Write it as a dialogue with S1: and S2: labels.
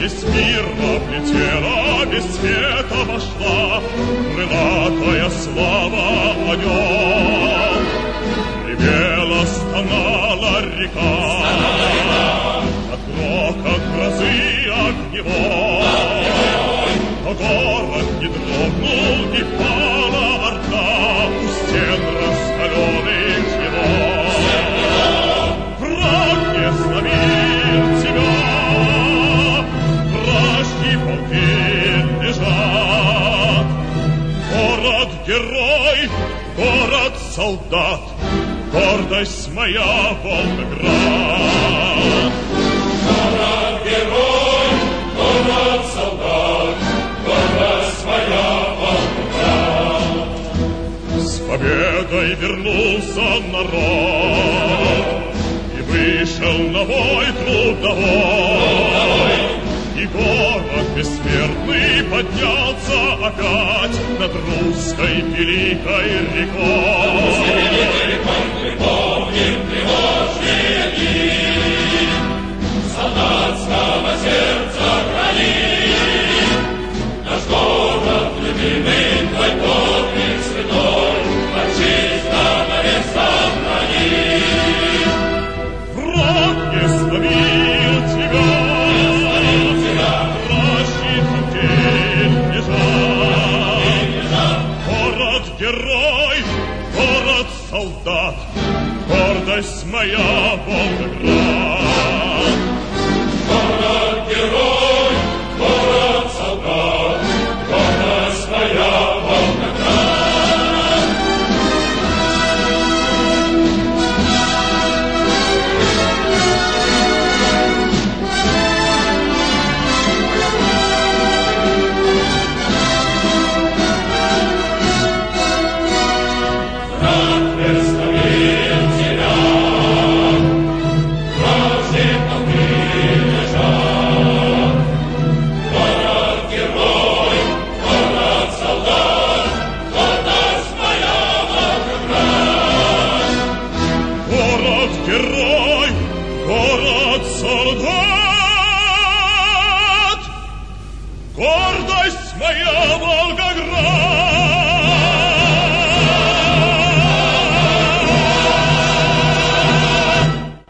S1: весь мир облетела, весь свет обошла, крылатая слава о нем. Ревела, стонала река, от грока грозы огневой. Но город не дрогнул, не пала орда у стен раскаленных его. Враг не сломил тебя, вражьи полки лежат. Город-герой, город-солдат, гордость моя, Волгоград.
S2: Город-герой, город-солдат, гордость моя, Волгоград.
S1: С победой вернулся народ и вышел на бой трудовой. И город бессмертный поднялся опять над русской великой рекой.
S2: Припомним тревожные дни солдатского сердца храни. Наш город любимый, твой подвиг святой, отчизна навек сохрани.
S1: Враг не сломил тебя, город-герой, город-солдат, гордость моя, Волгоград.